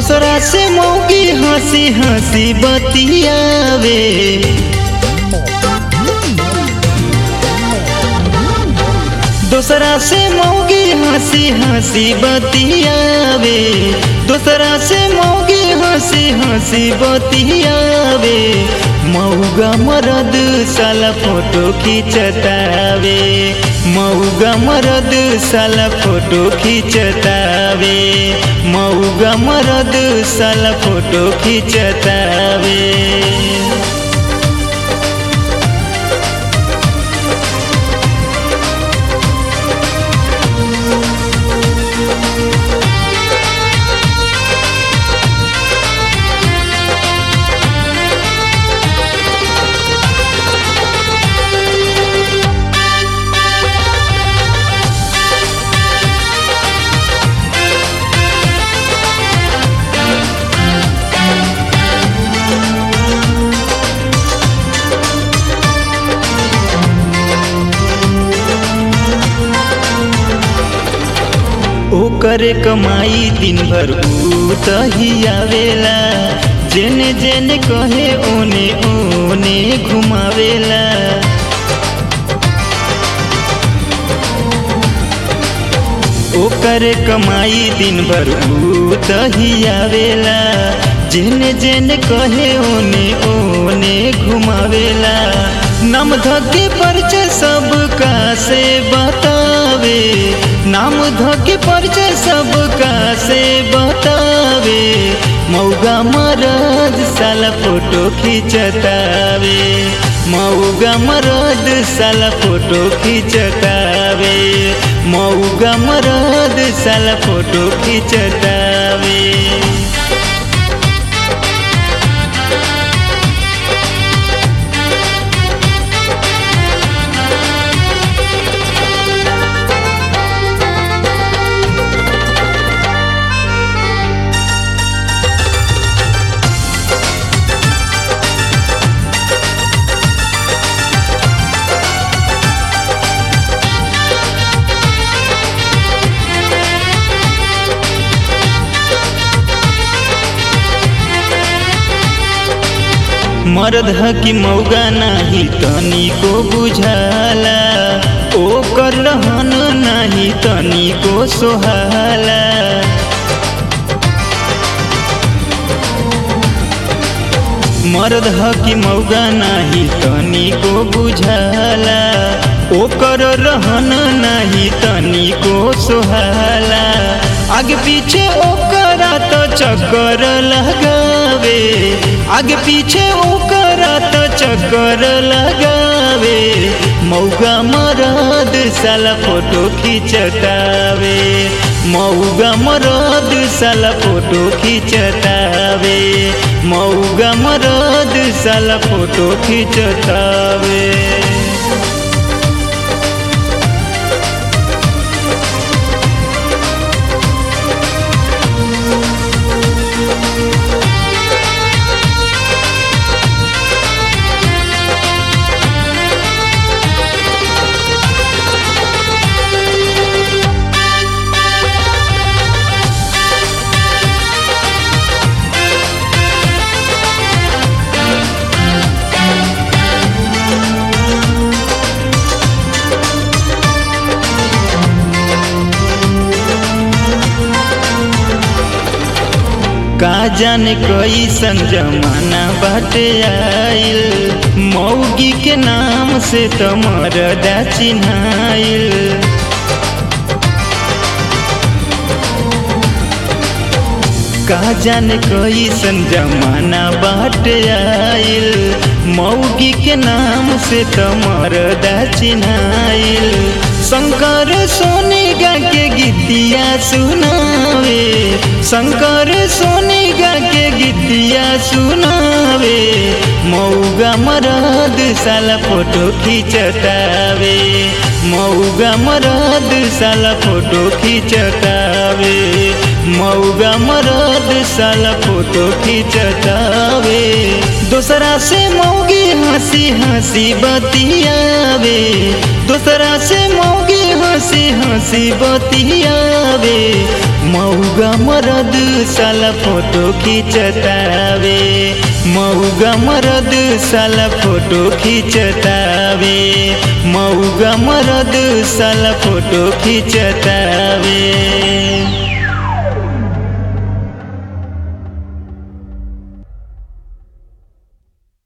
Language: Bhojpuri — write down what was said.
दूसरा से मौगी हंसी हंसी बतियावे। दूसरा से मौगी हंसी हंसी बतियावे। दूसरा से मौगी हंसी हंसी बतियावे। मऊगा मरद साला फोटो खींचतावे। मऊगा मरद साला फोटो खींचतावे। मऊगा मरद साला फोटो खींचतावे। ओकरे कमाई दिन भर उतही आवेला। जेने जेने कहे ओने ओने घुमावेला। ओकरे कमाई दिन भर उतही आवेला। जेने जेने कहे ओने ओने घुमावेला। नाम धके परिचय सबका से बतावे। नाम धके परिचय सबका से बतावे। मऊगा मरद साला फोटो खींचतावे। मऊगा मरद साला फोटो खींचतावे। मऊगा मरद साला फोटो खींचतावे। मर्द हकी मौगा नाही तनिको बुझाला। ओकर रहन नाही तनिको सोहाला। मर्द हकी मौगा नाही तनिको बुझाला। ओकर रहन नाही तनिको सोहाला। आगे पीछे ओकरा तो चक्कर लगावे। आगे पीछे ओकरा तो चक्कर लगावे। मऊगा मरद साला फोटो खींचतावे। मऊगा मरद साला फोटो खींचतावे। मऊगा मरद साला फोटो खींचतावे। का जाने कैसन जमाना बाटे आइल। मौगी के नाम से तो मरदा चिन्हाइल। का जाने कैसन जमाना बाटे आइल। मौगी के नाम से तो मरदा चिन्हाइल। शंकर सोनी गा के गीतिया सुनावे। शंकर सोनी गा के गीतिया सुनावे। मऊगा मरद साला फोटो खींचतावे। मऊगा मरद साला फोटो खींचतावे। मऊगा मरद साला फोटो खींचतावे। दूसरा से मौगी हंसी हंसी बतियावे। दूसरा से मौगी हंसी हंसी हंसी बतियावे, मऊगा मरद साला फोटो खींचतावे, मऊगा मरद साला फोटो खींचतावे, मऊगा मरद साला फोटो खींचतावे।